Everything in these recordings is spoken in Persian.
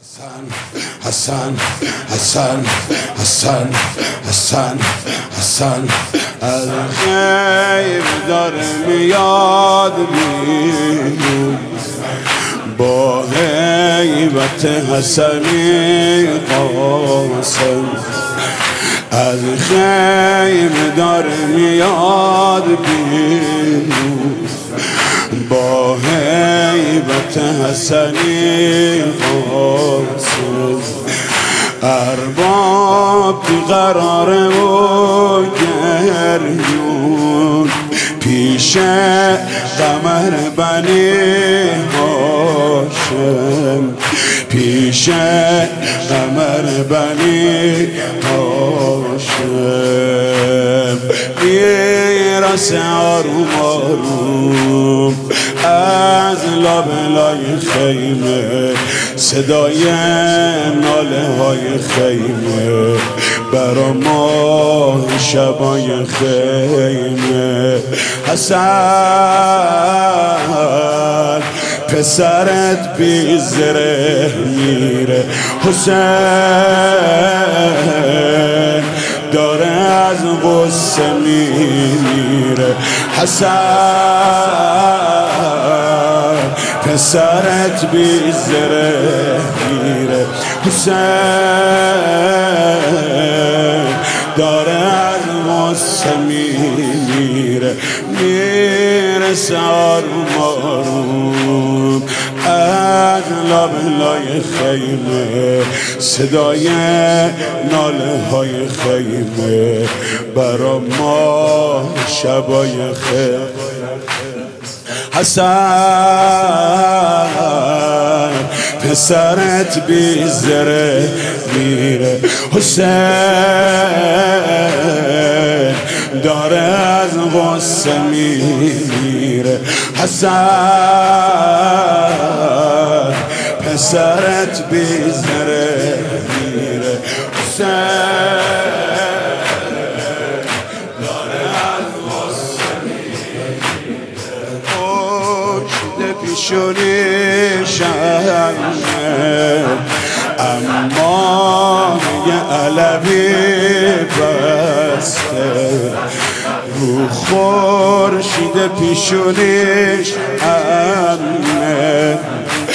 حسن حسن حسن حسن حسن حسن از خیر داره میاد بیرون با هیبت حسنی قاسم از خیر داره میاد بیرون با هیبت حسنی قاسم ارباب بیقراره و گریون پیش قمر بنی هاشم پیش قمر بنی هاشم میرسه آروم آروم از لابلای خیمه صدای ناله های خیمه برا ما شبای خیمه حسن پسرت بی زره میره حسین داره از غصه میره حسن پسرت بی زره میره حسین داره از غصه میره میرسه آروم آروم از لابلای خیمه صدای ناله های خیمه برا ما شبای خیمه حسن پسرت بی زره میره حسین داره از غصه میره حسن پسرت بی زره میره حسین پیشونی شهنه اما یه علوی بسته رو خورشید پیشونیش امنه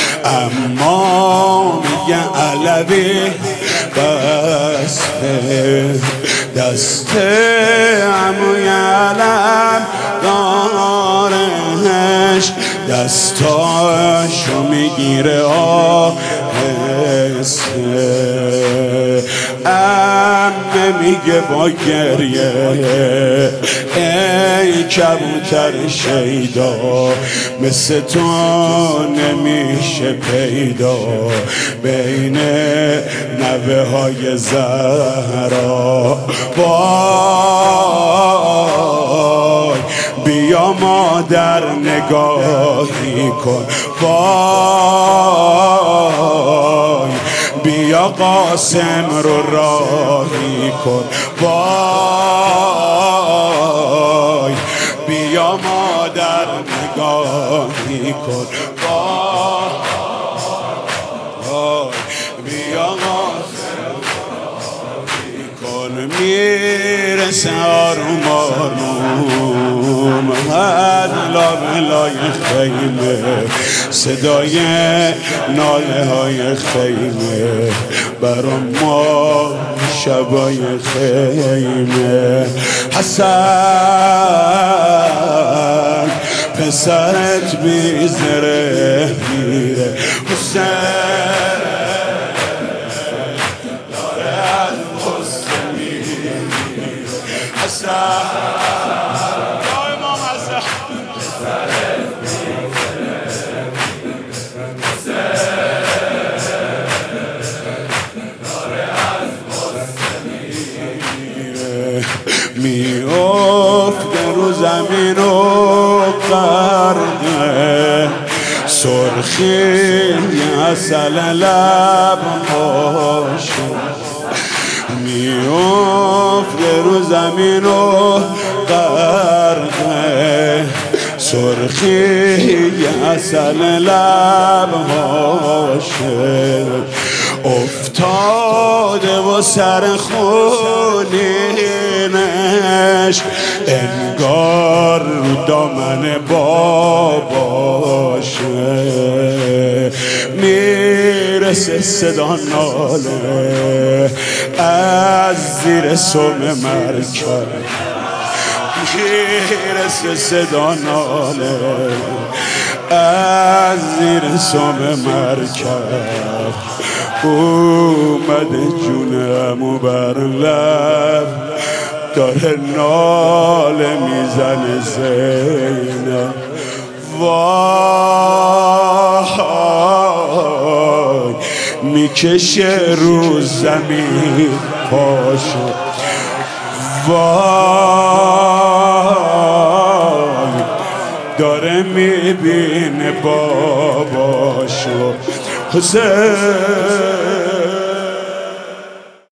اما یه علوی بسته دست عموی علم دارهش دستاشو میگیره آهسته امه میگه با گریه ای کبوتر شیدا مثل تو نمیشه پیدا بین نوه های زهرا وای بیا مادر نگاهی کن وای بیا قاسم رو راهی کن وای بیا مادر نگاهی کن وای بیا قاسم راهی کن میرسه آروم آروم از لابلای خیمه صدای ناله های خیمه برا ما شبای خیمه حسن پسرت بی زره میره حسین داره از غصه میره حسن میافته رو زمین و قرده سرخی عسل لب هاشم میافته رو زمین و قرده سرخی عسل لب هاشه افتاده و سر خونینش انگار رو دامن باباشه میرسه صدا ناله از زیر سم مرکب میرسه صدا ناله از زیر سم مرکب اومده جونمو بر لب داره ناله میزنه زینب وای میکشه رو زمین پاشو وای داره میبینه باباشو حسین